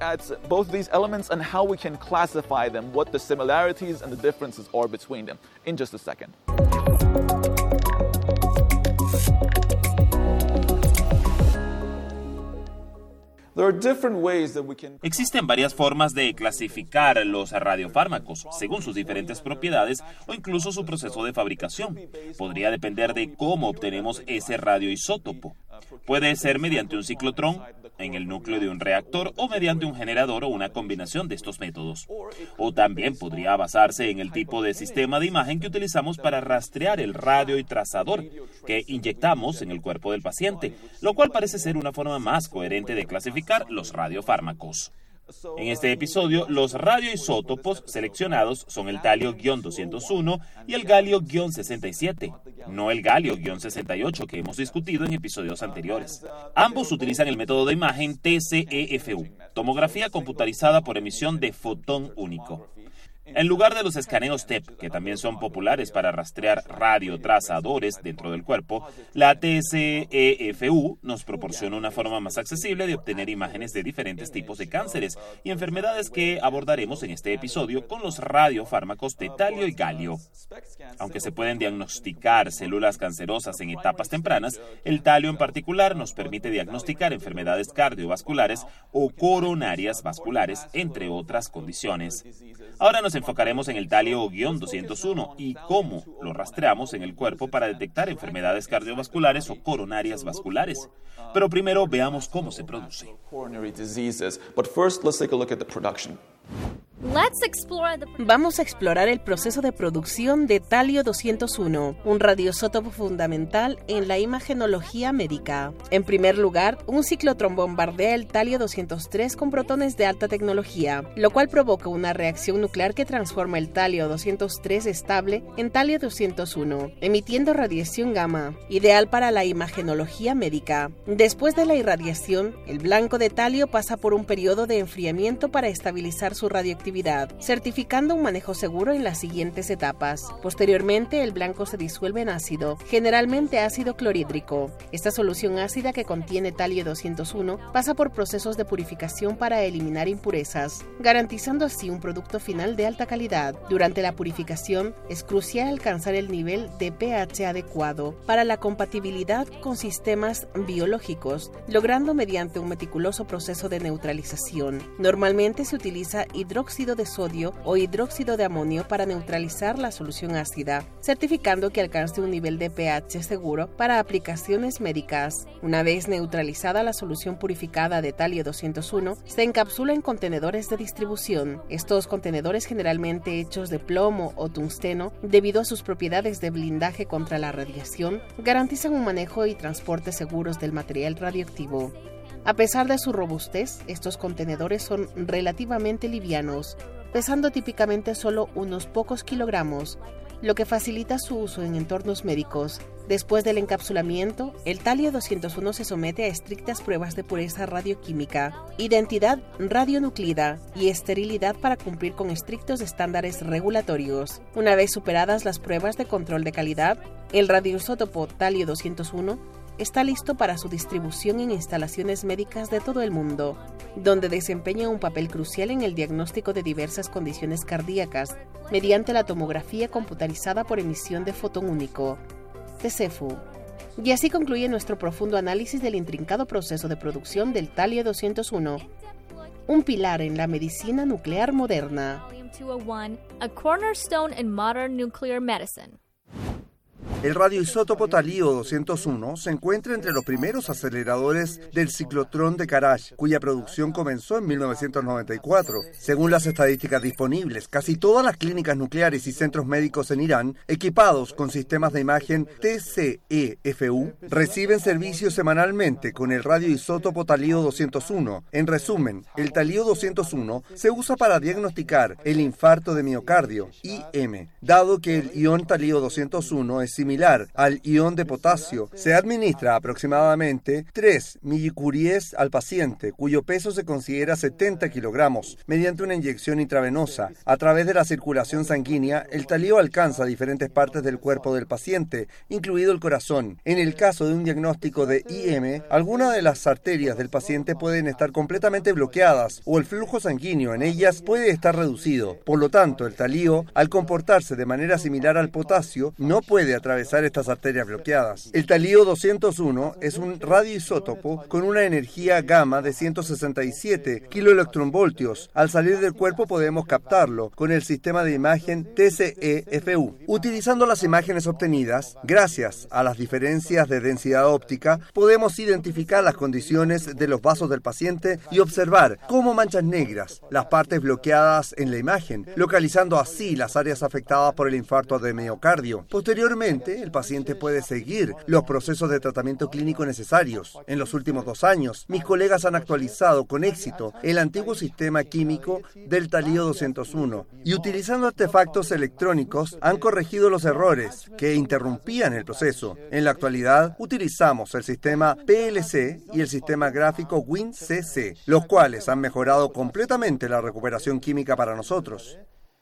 Speaker 15: Existen varias formas de clasificar los radiofármacos, según sus diferentes propiedades o incluso su proceso de fabricación. Podría depender de cómo obtenemos ese radioisótopo. Puede ser mediante un ciclotrón, en el núcleo de un reactor o mediante un generador o una combinación de estos métodos. O también podría basarse en el tipo de sistema de imagen que utilizamos para rastrear el radio y trazador que inyectamos en el cuerpo del paciente, lo cual parece ser una forma más coherente de clasificar los radiofármacos. En este episodio, los radioisótopos seleccionados son el talio doscientos uno y el galio sesenta y siete, no el galio sesenta y ocho que hemos discutido en episodios anteriores. Ambos utilizan el método de imagen T C E F U, tomografía computarizada por emisión de fotón único. En lugar de los escaneos T E P, que también son populares para rastrear radiotrazadores dentro del cuerpo, la T C E F U nos proporciona una forma más accesible de obtener imágenes de diferentes tipos de cánceres y enfermedades que abordaremos en este episodio con los radiofármacos de talio y galio. Aunque se pueden diagnosticar células cancerosas en etapas tempranas, el talio en particular nos permite diagnosticar enfermedades cardiovasculares o coronarias vasculares, entre otras condiciones. Ahora nos enfocaremos en el talio doscientos uno y cómo lo rastreamos en el cuerpo para detectar enfermedades cardiovasculares o coronarias vasculares. Pero primero veamos cómo se produce.
Speaker 16: Vamos a explorar el proceso de producción de talio doscientos uno, un radioisótopo fundamental en la imagenología médica. En primer lugar, un ciclotrón bombardea el talio doscientos tres con protones de alta tecnología, lo cual provoca una reacción nuclear que transforma el talio doscientos tres estable en talio doscientos uno, emitiendo radiación gamma, ideal para la imagenología médica. Después de la irradiación, el blanco de talio pasa por un periodo de enfriamiento para estabilizar su radioactividad actividad, certificando un manejo seguro en las siguientes etapas. Posteriormente, el blanco se disuelve en ácido, generalmente ácido clorhídrico. Esta solución ácida que contiene talio doscientos uno pasa por procesos de purificación para eliminar impurezas, garantizando así un producto final de alta calidad. Durante la purificación, es crucial alcanzar el nivel de pH adecuado para la compatibilidad con sistemas biológicos, logrando mediante un meticuloso proceso de neutralización. Normalmente se utiliza hidróxido de sodio o hidróxido de amonio para neutralizar la solución ácida, certificando que alcance un nivel de pH seguro para aplicaciones médicas. Una vez neutralizada la solución purificada de talio doscientos uno, se encapsula en contenedores de distribución. Estos contenedores, generalmente hechos de plomo o tungsteno, debido a sus propiedades de blindaje contra la radiación, garantizan un manejo y transporte seguros del material radioactivo. A pesar de su robustez, estos contenedores son relativamente livianos, pesando típicamente solo unos pocos kilogramos, lo que facilita su uso en entornos médicos. Después del encapsulamiento, el talio doscientos uno se somete a estrictas pruebas de pureza radioquímica, identidad radionuclida y esterilidad para cumplir con estrictos estándares regulatorios. Una vez superadas las pruebas de control de calidad, el radioisótopo talio doscientos uno está listo para su distribución en instalaciones médicas de todo el mundo, donde desempeña un papel crucial en el diagnóstico de diversas condiciones cardíacas mediante la tomografía computarizada por emisión de fotón único, T C F U. Y así concluye nuestro profundo análisis del intrincado proceso de producción del talio doscientos uno, un pilar en la medicina nuclear moderna.
Speaker 17: A cornerstone in modern nuclear medicine.
Speaker 5: El radioisótopo talio doscientos uno se encuentra entre los primeros aceleradores del ciclotrón de Karaj, cuya producción comenzó en mil novecientos noventa y cuatro. Según las estadísticas disponibles, casi todas las clínicas nucleares y centros médicos en Irán, equipados con sistemas de imagen T C E F U, reciben servicios semanalmente con el radioisótopo talio doscientos uno. En resumen, el talio doscientos uno se usa para diagnosticar el infarto de miocardio, I M, dado que el ion talio doscientos uno es similar al ion de potasio. Se administra aproximadamente tres milicuries al paciente, cuyo peso se considera setenta kilogramos, mediante una inyección intravenosa. A través de la circulación sanguínea, el talio alcanza diferentes partes del cuerpo del paciente, incluido el corazón. En el caso de un diagnóstico de I M, algunas de las arterias del paciente pueden estar completamente bloqueadas o el flujo sanguíneo en ellas puede estar reducido. Por lo tanto, el talio, al comportarse de manera similar al potasio, no puede atravesar estas arterias bloqueadas. El talio doscientos uno es un radioisótopo con una energía gamma de ciento sesenta y siete kiloelectronvoltios. Al salir del cuerpo podemos captarlo con el sistema de imagen T C E F U. Utilizando las imágenes obtenidas, gracias a las diferencias de densidad óptica, podemos identificar las condiciones de los vasos del paciente y observar como manchas negras las partes bloqueadas en la imagen, localizando así las áreas afectadas por el infarto de miocardio. Posteriormente, el paciente puede seguir los procesos de tratamiento clínico necesarios. En los últimos dos años, mis colegas han actualizado con éxito el antiguo sistema químico del talio doscientos uno y utilizando artefactos electrónicos han corregido los errores que interrumpían el proceso. En la actualidad, utilizamos el sistema P L C y el sistema gráfico WinCC, los cuales han mejorado completamente la recuperación química para nosotros.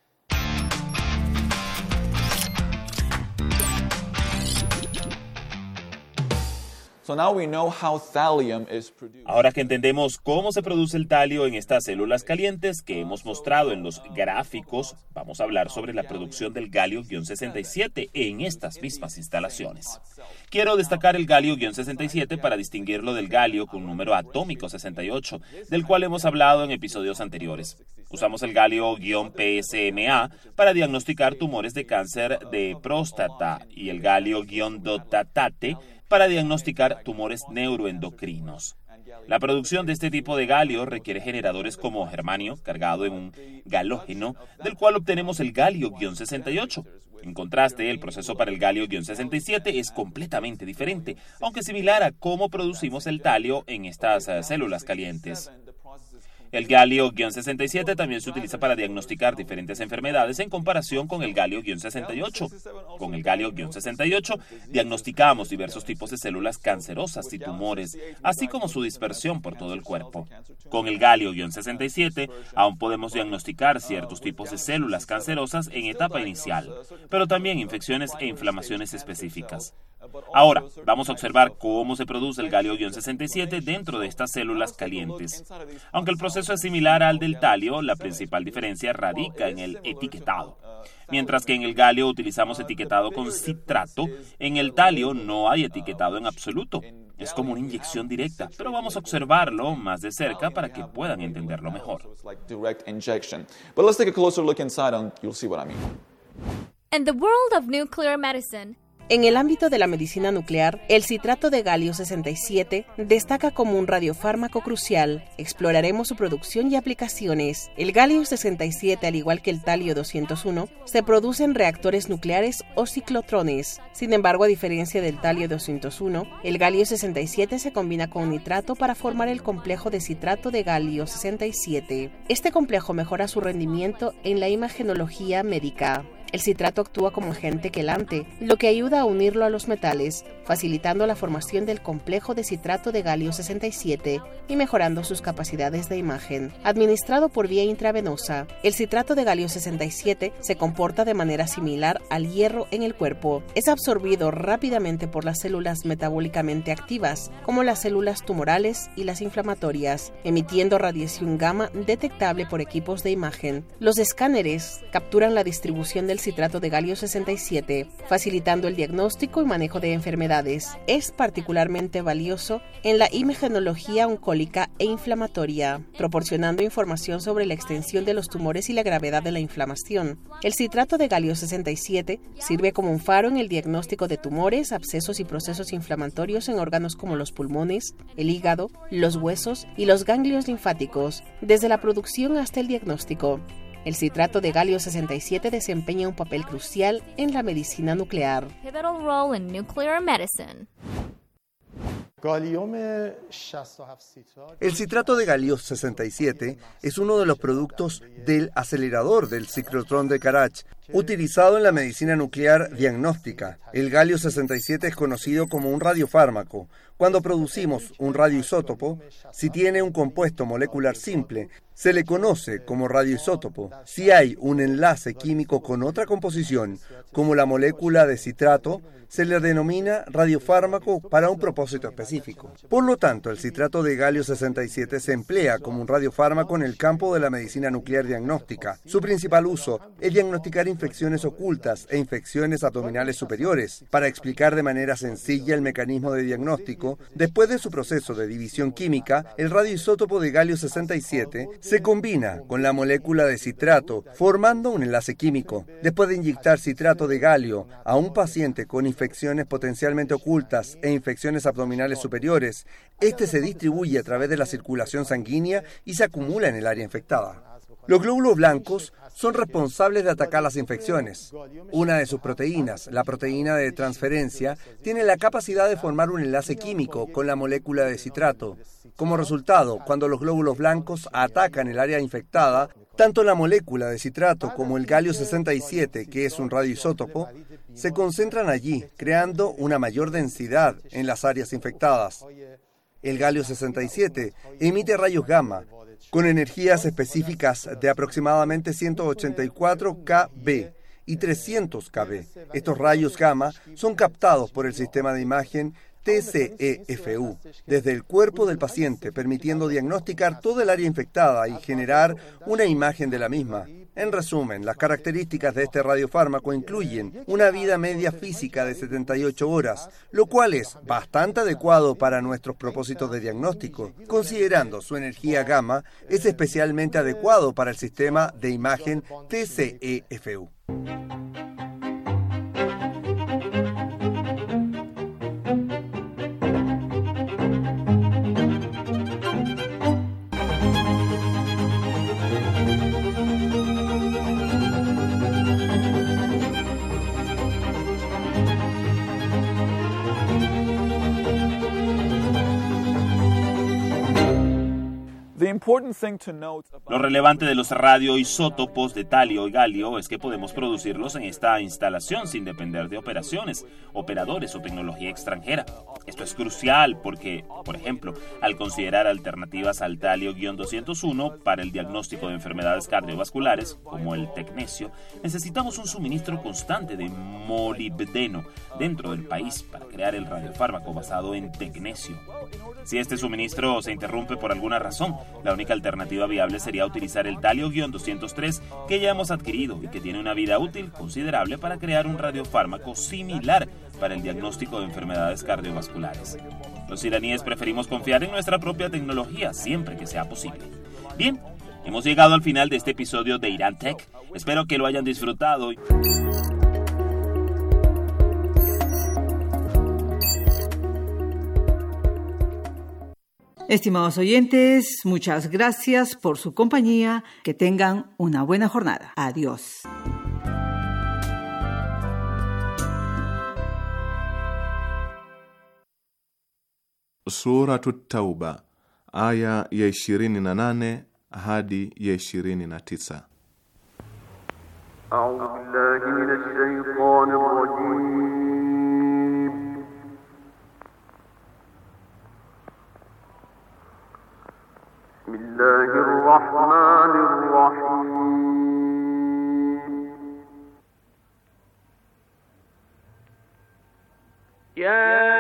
Speaker 15: Ahora que entendemos cómo se produce el talio en estas células calientes que hemos mostrado en los gráficos, vamos a hablar sobre la producción del galio sesenta y siete en estas mismas instalaciones. Quiero destacar el galio sesenta y siete para distinguirlo del galio con número atómico sesenta y ocho, del cual hemos hablado en episodios anteriores. Usamos el galio-P S M A para diagnosticar tumores de cáncer de próstata y el galio-dotatate para diagnosticar tumores neuroendocrinos. La producción de este tipo de galio requiere generadores como germanio, cargado en un galógeno, del cual obtenemos el galio sesenta y ocho. En contraste, el proceso para el galio sesenta y siete es completamente diferente, aunque similar a cómo producimos el talio en estas uh, células calientes. El galio sesenta y siete también se utiliza para diagnosticar diferentes enfermedades en comparación con el galio sesenta y ocho. Con el galio sesenta y ocho diagnosticamos diversos tipos de células cancerosas y tumores, así como su dispersión por todo el cuerpo. Con el galio sesenta y siete aún podemos diagnosticar ciertos tipos de células cancerosas en etapa inicial, pero también infecciones e inflamaciones específicas. Ahora, vamos a observar cómo se produce el galio sesenta y siete dentro de estas células calientes. Aunque el proceso es similar al del talio, la principal diferencia radica en el etiquetado. Mientras que en el galio utilizamos etiquetado con citrato, en el talio no hay etiquetado en absoluto. Es como una inyección directa, pero vamos a observarlo más de cerca para que puedan entenderlo mejor.
Speaker 17: In the world of nuclear medicine,
Speaker 16: en el ámbito de la medicina nuclear, el citrato de galio sesenta y siete destaca como un radiofármaco crucial. Exploraremos su producción y aplicaciones. El galio sesenta y siete, al igual que el talio doscientos uno, se produce en reactores nucleares o ciclotrones. Sin embargo, a diferencia del talio doscientos uno, el galio sesenta y siete se combina con nitrato para formar el complejo de citrato de galio sesenta y siete. Este complejo mejora su rendimiento en la imagenología médica. El citrato actúa como agente quelante, lo que ayuda a unirlo a los metales, facilitando la formación del complejo de citrato de galio sesenta y siete y mejorando sus capacidades de imagen. Administrado por vía intravenosa, el citrato de galio sesenta y siete se comporta de manera similar al hierro en el cuerpo. Es absorbido rápidamente por las células metabólicamente activas, como las células tumorales y las inflamatorias, emitiendo radiación gamma detectable por equipos de imagen. Los escáneres capturan la distribución del citrato de galio sesenta y siete, facilitando el diagnóstico y manejo de enfermedades. Es particularmente valioso en la imagenología oncólica e inflamatoria, proporcionando información sobre la extensión de los tumores y la gravedad de la inflamación. El citrato de galio sesenta y siete sirve como un faro en el diagnóstico de tumores, abscesos y procesos inflamatorios en órganos como los pulmones, el hígado, los huesos y los ganglios linfáticos, desde la producción hasta el diagnóstico. El citrato de galio sesenta y siete desempeña un papel crucial en la medicina nuclear.
Speaker 17: pivotal role in nuclear medicine.
Speaker 5: El citrato de galio sesenta y siete es uno de los productos del acelerador del ciclotrón de Karach, utilizado en la medicina nuclear diagnóstica. El galio sesenta y siete es conocido como un radiofármaco. Cuando producimos un radioisótopo, si tiene un compuesto molecular simple, se le conoce como radioisótopo. Si hay un enlace químico con otra composición, como la molécula de citrato, se le denomina radiofármaco para un propósito específico. Por lo tanto, el citrato de galio sesenta y siete se emplea como un radiofármaco en el campo de la medicina nuclear diagnóstica. Su principal uso es diagnosticar infecciones ocultas e infecciones abdominales superiores. Para explicar de manera sencilla el mecanismo de diagnóstico, después de su proceso de división química, el radioisótopo de galio sesenta y siete se combina con la molécula de citrato, formando un enlace químico. Después de inyectar citrato de galio a un paciente con infecciones potencialmente ocultas e infecciones abdominales superiores, este se distribuye a través de la circulación sanguínea y se acumula en el área infectada. Los glóbulos blancos son responsables de atacar las infecciones. Una de sus proteínas, la proteína de transferencia, tiene la capacidad de formar un enlace químico con la molécula de citrato. Como resultado, cuando los glóbulos blancos atacan el área infectada, tanto la molécula de citrato como el galio sesenta y siete, que es un radioisótopo, se concentran allí, creando una mayor densidad en las áreas infectadas. El galio sesenta y siete emite rayos gamma con energías específicas de aproximadamente ciento ochenta y cuatro kilobits y trescientos kilobits. Estos rayos gamma son captados por el sistema de imagen T C E F U desde el cuerpo del paciente, permitiendo diagnosticar toda el área infectada y generar una imagen de la misma. En resumen, las características de este radiofármaco incluyen una vida media física de setenta y ocho horas, lo cual es bastante adecuado para nuestros propósitos de diagnóstico. Considerando su energía gamma, es especialmente adecuado para el sistema de imagen T C E F U.
Speaker 15: Lo relevante de los radioisótopos de talio y galio es que podemos producirlos en esta instalación sin depender de operaciones, operadores o tecnología extranjera. Esto es crucial porque, por ejemplo, al considerar alternativas al talio doscientos uno para el diagnóstico de enfermedades cardiovasculares, como el tecnesio, necesitamos un suministro constante de molibdeno dentro del país para crear el radiofármaco basado en tecnesio. Si este suministro se interrumpe por alguna razón, la única alternativa viable sería utilizar el talio doscientos tres que ya hemos adquirido y que tiene una vida útil considerable para crear un radiofármaco similar para el diagnóstico de enfermedades cardiovasculares. Los iraníes preferimos confiar en nuestra propia tecnología siempre que sea posible. Bien, hemos llegado al final de este episodio de Irán Tech. Espero que lo hayan disfrutado.
Speaker 4: Estimados oyentes, muchas gracias por su compañía. Que tengan una buena jornada. Adiós.
Speaker 18: Suratu Tauba, aya ya ishirini na nane hadi ya ishirini na tisa.
Speaker 1: A'udhu billahi minash shaitanir rajim. Bismillahir rahmanir rahim. Ya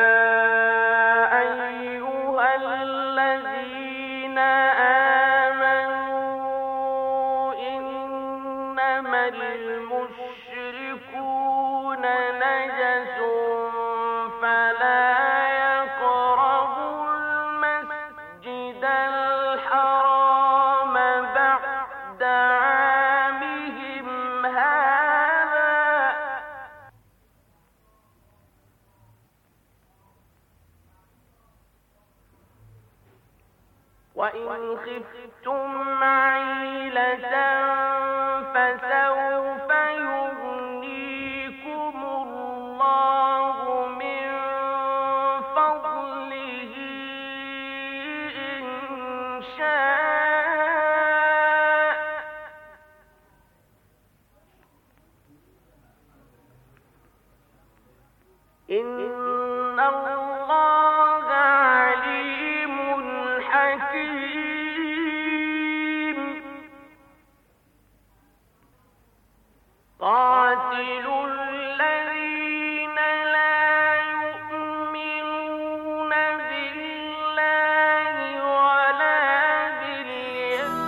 Speaker 1: وإن خفتم عيلة فسوف يغنيكم الله من فضله إن شاء إن الله عليم حكيم قاتلوا الذين لا يؤمنون بالله ولا باليوم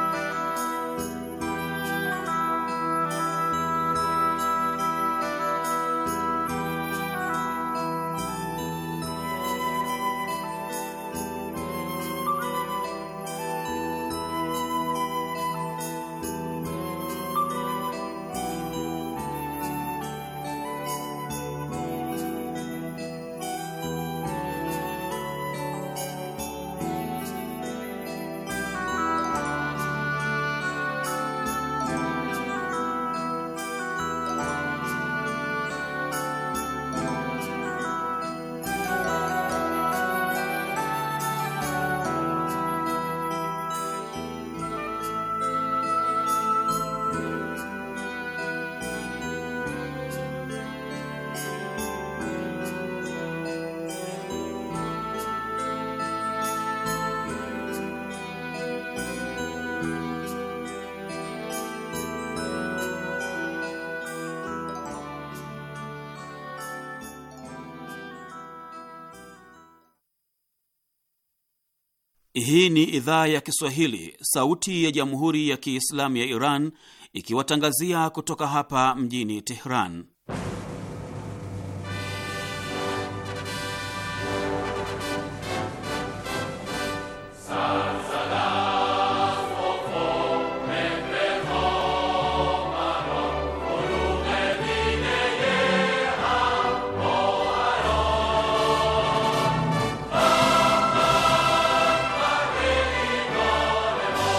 Speaker 19: Hii ni idhaa ya Kiswahili, sauti ya Jamhuri ya Kiislamu ya Iran, ikiwatangazia kutoka hapa mjini Tehran.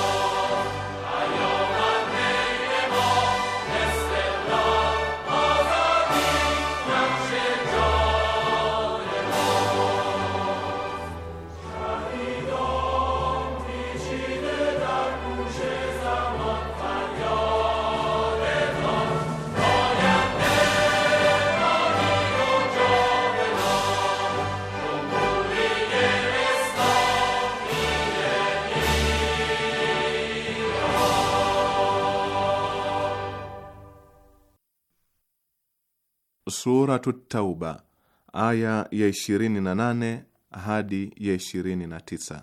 Speaker 20: Oh
Speaker 18: Suratu Tauba aya ya ishirini na nane hadi ya ishirini na tisa.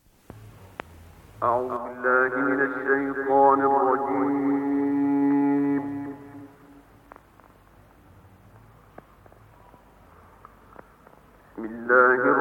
Speaker 1: A'udhu billahi minash shaitanir rajim. Bismillahir